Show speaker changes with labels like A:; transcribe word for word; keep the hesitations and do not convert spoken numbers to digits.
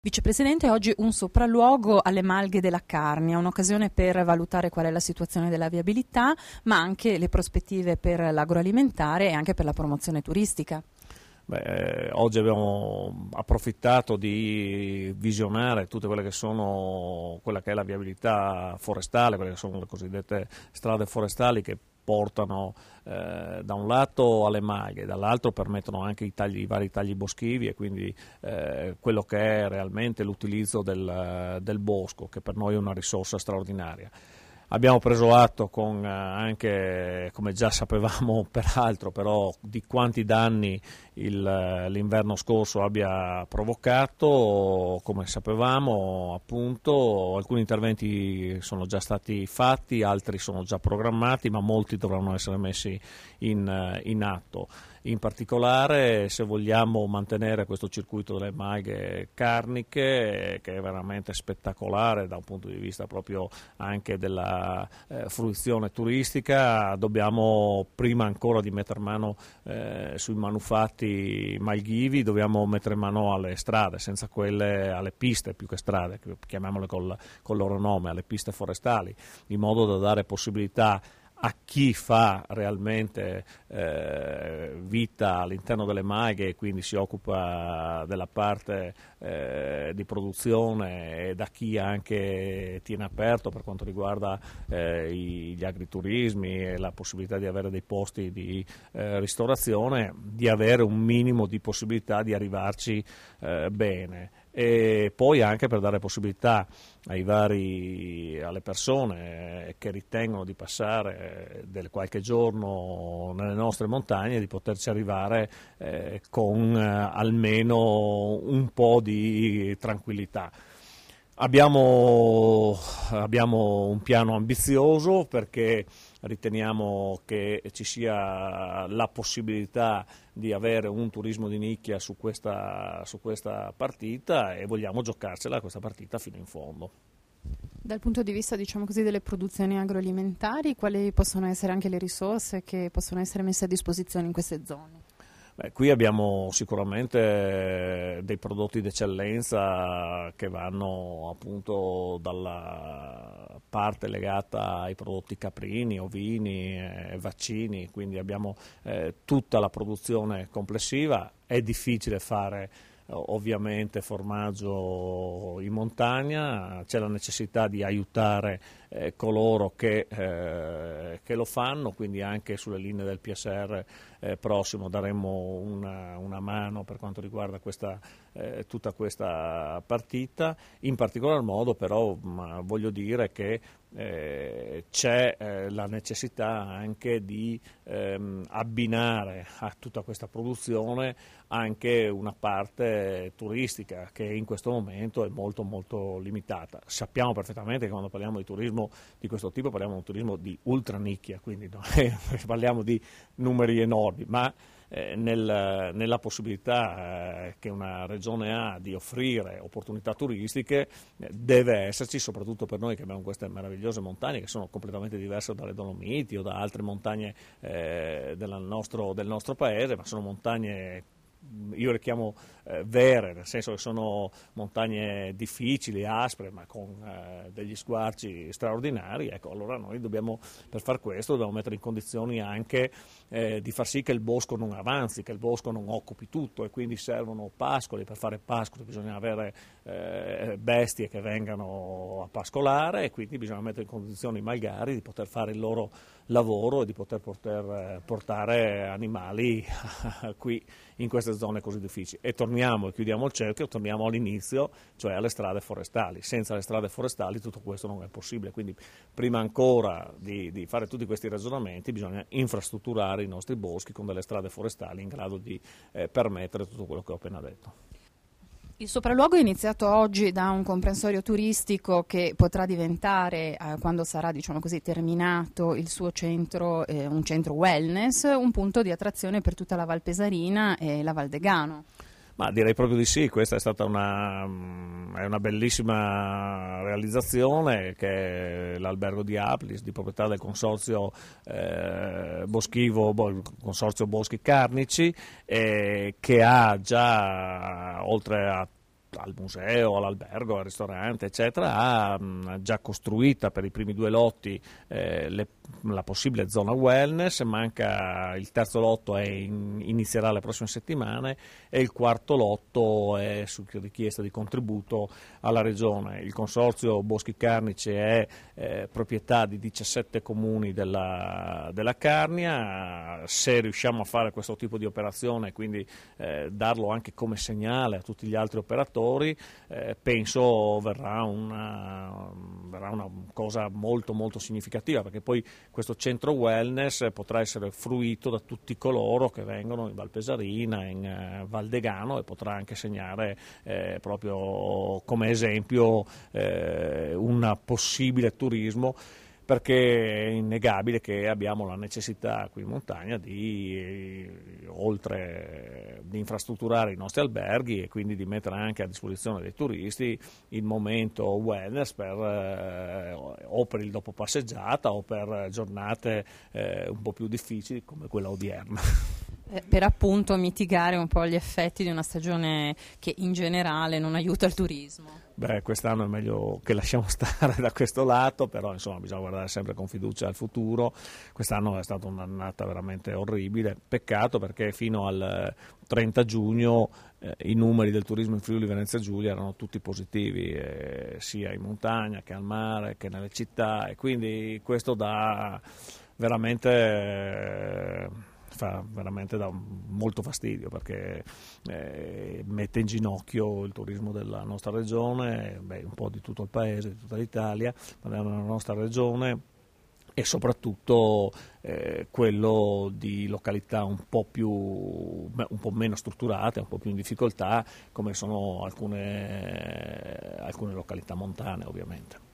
A: Vicepresidente, oggi un sopralluogo alle Malghe della Carnia, un'occasione per valutare qual è la situazione della viabilità, ma anche le prospettive per l'agroalimentare e anche per la promozione turistica.
B: Beh, eh, oggi abbiamo approfittato di visionare tutte quelle che sono quella che è la viabilità forestale, quelle che sono le cosiddette strade forestali che portano eh, da un lato alle maghe, dall'altro permettono anche i, tagli, i vari tagli boschivi e quindi eh, quello che è realmente l'utilizzo del, del bosco, che per noi è una risorsa straordinaria. Abbiamo preso atto con eh, anche, come già sapevamo peraltro, però di quanti danni il, l'inverno scorso abbia provocato. Come sapevamo, appunto, alcuni interventi sono già stati fatti, altri sono già programmati, ma molti dovranno essere messi in, in atto. In particolare, se vogliamo mantenere questo circuito delle maghe carniche, che è veramente spettacolare da un punto di vista proprio anche della eh, fruizione turistica, dobbiamo, prima ancora di mettere mano eh, sui manufatti malghivi, dobbiamo mettere mano alle strade, senza quelle, alle piste più che strade, chiamiamole col, col loro nome, alle piste forestali, in modo da dare possibilità a chi fa realmente eh, vita all'interno delle maghe e quindi si occupa della parte eh, di produzione, e da chi anche tiene aperto per quanto riguarda eh, gli agriturismi e la possibilità di avere dei posti di eh, ristorazione, di avere un minimo di possibilità di arrivarci eh, bene. E poi anche per dare possibilità ai vari, alle persone che ritengono di passare del qualche giorno nelle nostre montagne, di poterci arrivare eh, con eh, almeno un po' di tranquillità. Abbiamo, abbiamo un piano ambizioso perché riteniamo che ci sia la possibilità di avere un turismo di nicchia su questa, su questa partita, e vogliamo giocarcela questa partita fino in fondo.
A: Dal punto di vista, diciamo così, delle produzioni agroalimentari, quali possono essere anche le risorse che possono essere messe a disposizione in queste zone?
B: Beh, qui abbiamo sicuramente dei prodotti d'eccellenza che vanno appunto dalla parte legata ai prodotti caprini, ovini, eh, vaccini, quindi abbiamo eh, tutta la produzione complessiva. È difficile fare ovviamente formaggio in montagna, c'è la necessità di aiutare eh, coloro che, eh, che lo fanno, quindi anche sulle linee del P S R eh, prossimo daremo una, una mano per quanto riguarda questa, eh, tutta questa partita. In particolar modo però mh, voglio dire che Eh, c'è eh, la necessità anche di ehm, abbinare a tutta questa produzione anche una parte turistica che in questo momento è molto molto limitata. Sappiamo perfettamente che quando parliamo di turismo di questo tipo parliamo di un turismo di ultra nicchia, quindi non è, parliamo di numeri enormi, ma Eh, nel, nella possibilità eh, che una regione ha di offrire opportunità turistiche eh, deve esserci, soprattutto per noi che abbiamo queste meravigliose montagne che sono completamente diverse dalle Dolomiti o da altre montagne eh, del, nostro, del nostro paese, ma sono montagne, io le chiamo eh, vere, nel senso che sono montagne difficili, aspre, ma con eh, degli squarci straordinari. Ecco, allora noi dobbiamo, per far questo, dobbiamo mettere in condizioni anche eh, di far sì che il bosco non avanzi, che il bosco non occupi tutto, e quindi servono pascoli. Per fare pascoli bisogna avere eh, bestie che vengano a pascolare, e quindi bisogna mettere in condizioni i malgari di poter fare il loro lavoro e di poter, poter portare animali qui in queste zone così difficili. E torniamo e chiudiamo il cerchio, torniamo all'inizio, cioè alle strade forestali. Senza le strade forestali tutto questo non è possibile, quindi prima ancora di, di fare tutti questi ragionamenti bisogna infrastrutturare i nostri boschi con delle strade forestali in grado di eh, permettere tutto quello che ho appena detto.
A: Il sopralluogo è iniziato oggi da un comprensorio turistico che potrà diventare, eh, quando sarà, diciamo così, terminato il suo centro, eh, un centro wellness, un punto di attrazione per tutta la Val Pesarina e la Val Degano.
B: Ma direi proprio di sì, questa è stata una, è una bellissima realizzazione, che è l'albergo di Aplis, di proprietà del consorzio eh, boschivo, il consorzio Boschi Carnici, eh, che ha già, oltre a al museo, all'albergo, al ristorante, eccetera, ha mh, già costruita per i primi due lotti eh, le, la possibile zona wellness. Manca il terzo lotto, è in, inizierà le prossime settimane, e il quarto lotto è su richiesta di contributo alla Regione. Il consorzio Boschi Carnici è eh, proprietà di diciassette comuni della, della Carnia. Se riusciamo a fare questo tipo di operazione, quindi eh, darlo anche come segnale a tutti gli altri operatori, Eh, penso verrà una, verrà una cosa molto molto significativa, perché poi questo centro wellness potrà essere fruito da tutti coloro che vengono in Valpesarina, in eh, Valdegano, e potrà anche segnare eh, proprio come esempio eh, un possibile turismo, perché è innegabile che abbiamo la necessità qui in montagna di, oltre di infrastrutturare i nostri alberghi, e quindi di mettere anche a disposizione dei turisti il momento wellness per, eh, o per il dopo passeggiata o per giornate eh, un po' più difficili come quella odierna.
A: Per appunto mitigare un po' gli effetti di una stagione che in generale non aiuta il turismo.
B: Beh, quest'anno è meglio che lasciamo stare da questo lato, però insomma bisogna guardare sempre con fiducia al futuro. Quest'anno è stata un'annata veramente orribile, peccato, perché fino al trenta giugno eh, i numeri del turismo in Friuli Venezia Giulia erano tutti positivi, eh, sia in montagna che al mare che nelle città, e quindi questo dà veramente... Eh, fa veramente da molto fastidio, perché eh, mette in ginocchio il turismo della nostra regione, beh, un po' di tutto il paese, di tutta l'Italia, ma della nostra regione, e soprattutto eh, quello di località un po' più un po' meno strutturate, un po' più in difficoltà, come sono alcune, alcune località montane ovviamente.